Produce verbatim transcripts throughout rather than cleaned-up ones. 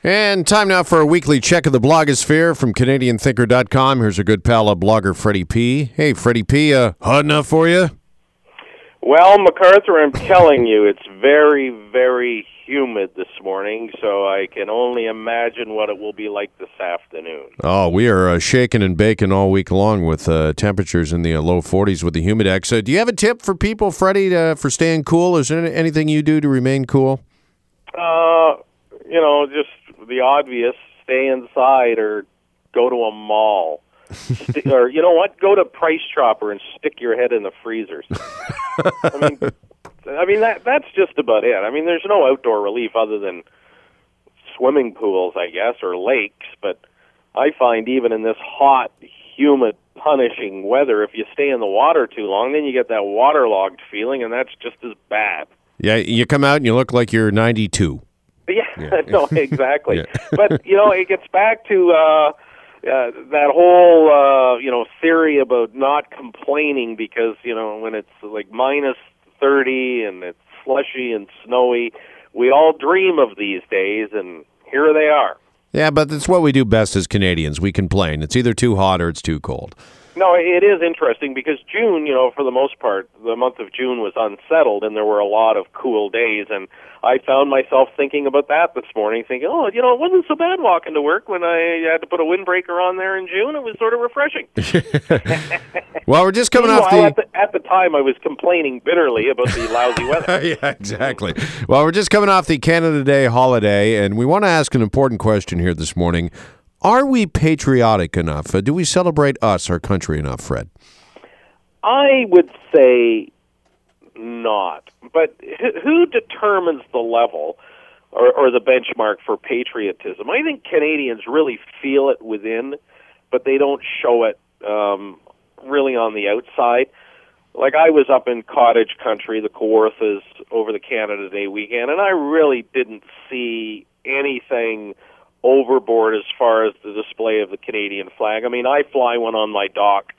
And time now for a weekly check of the blogosphere from Canadian Thinker dot com. Here's a good pal of blogger Freddie P. Hey, Freddie P, uh, hot enough for you? Well, MacArthur, I'm telling you, it's very, very humid this morning, so I can only imagine what it will be like this afternoon. Oh, we are uh, shaking and baking all week long with uh, temperatures in the uh, low forties with the Humidex. Uh, do you have a tip for people, Freddie, to, for staying cool? Is there anything you do to remain cool? Uh, you know, just the obvious, stay inside or go to a mall. St- or, you know what, go to Price Chopper and stick your head in the freezers. I mean, I mean that that's just about it. I mean, there's no outdoor relief other than swimming pools, I guess, or lakes. But I find even in this hot, humid, punishing weather, if you stay in the water too long, then you get that waterlogged feeling, and that's just as bad. Yeah, you come out and you look like you're ninety-two. Yeah, yeah. No, exactly. Yeah. But, you know, it gets back to uh, uh, that whole, uh, you know, theory about not complaining because, you know, when it's like minus thirty and it's slushy and snowy, we all dream of these days, and here they are. Yeah, but it's what we do best as Canadians. We complain. It's either too hot or it's too cold. No, it is interesting because June, you know, for the most part, the month of June was unsettled and there were a lot of cool days. And I found myself thinking about that this morning, thinking, oh, you know, it wasn't so bad walking to work when I had to put a windbreaker on there in June. It was sort of refreshing. Well, we're just coming off the... At, the... at the time, I was complaining bitterly about the lousy weather. Yeah, exactly. Well, we're just coming off the Canada Day holiday, and we want to ask an important question here this morning. Are we patriotic enough? Uh, do we celebrate us, our country, enough, Fred? I would say not. But who determines the level or, or the benchmark for patriotism? I think Canadians really feel it within, but they don't show it um, really on the outside. Like, I was up in cottage country, the Kawarthas, over the Canada Day weekend, and I really didn't see anything overboard as far as the display of the Canadian flag. I mean, I fly one on my dock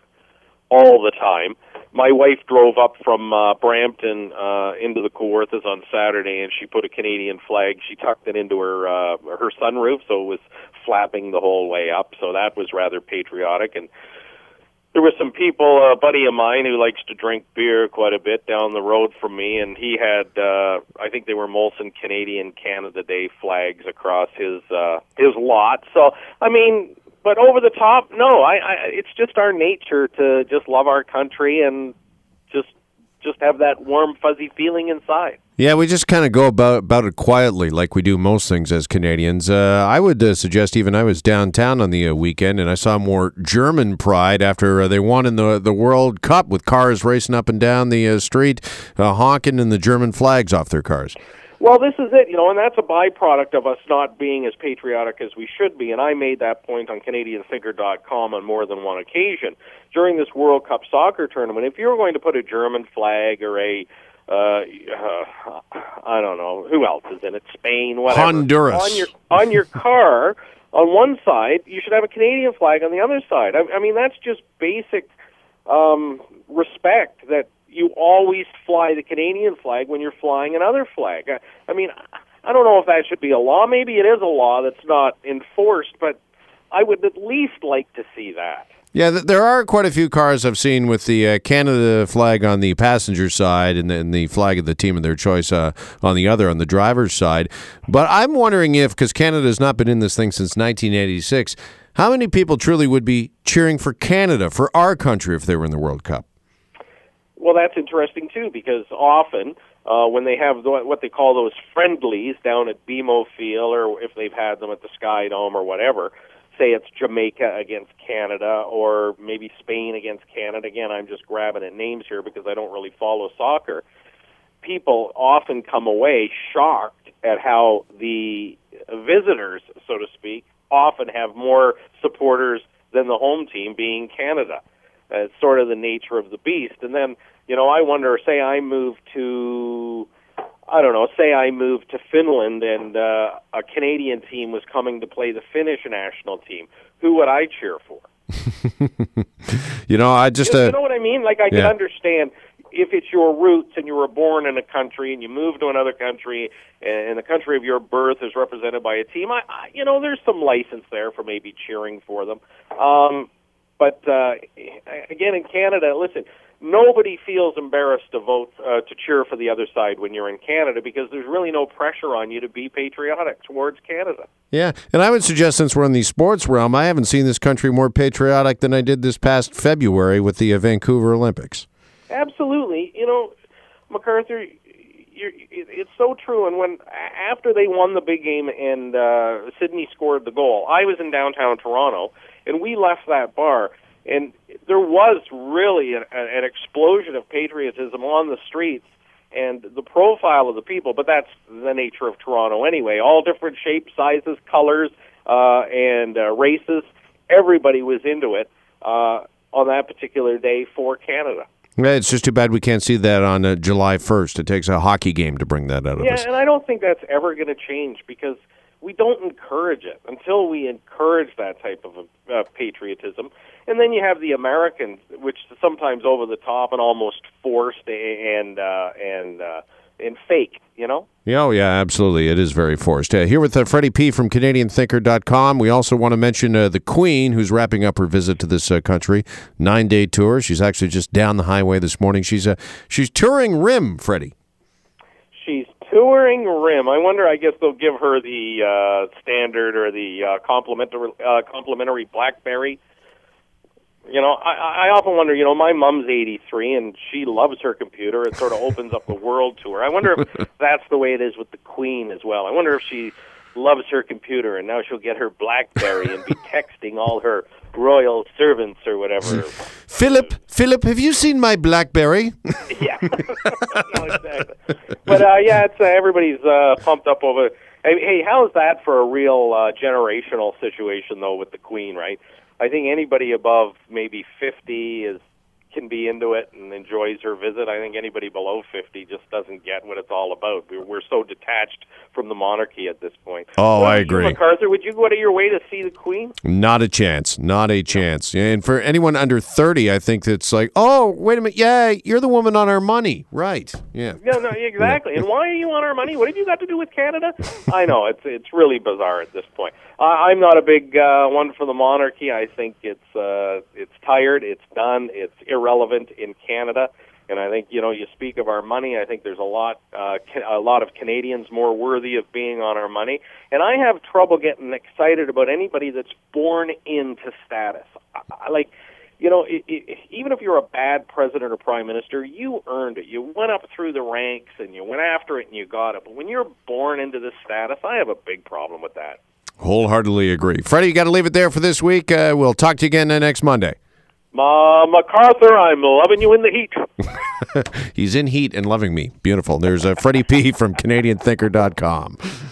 all the time. My wife drove up from uh, Brampton uh, into the Kawarthas on Saturday, and she put a Canadian flag. She tucked it into her uh, her sunroof, so it was flapping the whole way up. So that was rather patriotic. And there were some people, a buddy of mine who likes to drink beer quite a bit down the road from me, and he had, uh, I think they were Molson Canadian Canada Day flags across his uh, his lot. So, I mean, but over the top, no, I, I, it's just our nature to just love our country and just just have that warm, fuzzy feeling inside. Yeah, we just kind of go about, about it quietly like we do most things as Canadians. Uh, I would uh, suggest even I was downtown on the uh, weekend and I saw more German pride after uh, they won in the the World Cup with cars racing up and down the uh, street, uh, honking and the German flags off their cars. Well, this is it, you know, and that's a byproduct of us not being as patriotic as we should be, and I made that point on Canadian Thinker dot com on more than one occasion. During this World Cup soccer tournament, if you were going to put a German flag or a Uh, uh, I don't know who else is in it. Spain, whatever. Honduras on your on your car. On one side, you should have a Canadian flag. On the other side, I, I mean, that's just basic um, respect. That you always fly the Canadian flag when you're flying another flag. I, I mean, I don't know if that should be a law. Maybe it is a law that's not enforced, but I would at least like to see that. Yeah, th- there are quite a few cars I've seen with the uh, Canada flag on the passenger side and the, and the flag of the team of their choice uh, on the other, on the driver's side. But I'm wondering if, because Canada has not been in this thing since nineteen eighty-six, how many people truly would be cheering for Canada, for our country, if they were in the World Cup? Well, that's interesting, too, because often uh, when they have the, what they call those friendlies down at B M O Field, or if they've had them at the Sky Dome or whatever, say it's Jamaica against Canada or maybe Spain against Canada. Again, I'm just grabbing at names here because I don't really follow soccer. People often come away shocked at how the visitors, so to speak, often have more supporters than the home team, being Canada. Uh, it's sort of the nature of the beast. And then, you know, I wonder, say I move to, I don't know, say I moved to Finland and uh, a Canadian team was coming to play the Finnish national team. Who would I cheer for? you know, I just... You, uh, you know what I mean? Like, I yeah. can understand if it's your roots and you were born in a country and you move to another country and the country of your birth is represented by a team, I, I you know, there's some license there for maybe cheering for them. Um, but uh, again, in Canada, listen, nobody feels embarrassed to vote uh, to cheer for the other side when you're in Canada because there's really no pressure on you to be patriotic towards Canada. Yeah, and I would suggest, since we're in the sports realm, I haven't seen this country more patriotic than I did this past February with the uh, Vancouver Olympics. Absolutely. You know, MacArthur, you're, it's so true. And when after they won the big game and uh, Sydney scored the goal, I was in downtown Toronto, and we left that bar, and there was really an, an explosion of patriotism on the streets and the profile of the people, but that's the nature of Toronto anyway. All different shapes, sizes, colors, uh, and uh, races. Everybody was into it uh, on that particular day for Canada. Yeah, it's just too bad we can't see that on uh, July first. It takes a hockey game to bring that out of yeah, us. Yeah, and I don't think that's ever going to change because we don't encourage it. Until we encourage that type of uh, patriotism. And then you have the Americans, which is sometimes over the top and almost forced and uh, and uh, and fake, you know? Yeah, oh, yeah, absolutely. It is very forced. Uh, here with uh, Freddie P. from Canadian Thinker dot com. We also want to mention uh, the Queen, who's wrapping up her visit to this uh, country. Nine-day tour. She's actually just down the highway this morning. She's uh, she's touring R I M, Freddie. She's touring R I M. I wonder, I guess they'll give her the uh, standard or the uh, complimentary, uh, complimentary BlackBerry. You know, I, I often wonder, you know, my mom's eighty-three and she loves her computer. It sort of opens up the world to her. I wonder if that's the way it is with the Queen as well. I wonder if she loves her computer and now she'll get her BlackBerry and be texting all her royal servants or whatever. Philip, Philip, have you seen my BlackBerry? Yeah. No, exactly. But, uh, yeah, it's uh, everybody's uh, pumped up over. Hey, hey, how's that for a real uh, generational situation, though, with the Queen, right? I think anybody above maybe fifty is can be into it and enjoys her visit. I think anybody below fifty just doesn't get what it's all about. We're, we're so detached from the monarchy at this point. Oh, so I you, agree. MacArthur, would you go out of your way to see the Queen? Not a chance. Not a chance. And for anyone under thirty, I think it's like, oh, wait a minute. Yeah, you're the woman on our money. Right. Yeah. Yeah, no, exactly. And why are you on our money? What have you got to do with Canada? I know. It's it's really bizarre at this point. Uh, I'm not a big uh, one for the monarchy. I think it's uh, it's tired. It's done. It's irrelevant in Canada. And I think, you know, you speak of our money. I think there's a lot, uh, a lot of Canadians more worthy of being on our money. And I have trouble getting excited about anybody that's born into status. I, I, like, you know, it, it, even if you're a bad president or prime minister, you earned it. You went up through the ranks and you went after it and you got it. But when you're born into this status, I have a big problem with that. Wholeheartedly agree. Freddie, you got to leave it there for this week. Uh, we'll talk to you again uh, next Monday. Ma MacArthur, I'm loving you in the heat. He's in heat and loving me. Beautiful. There's uh, Freddie P. from Canadian Thinker dot com.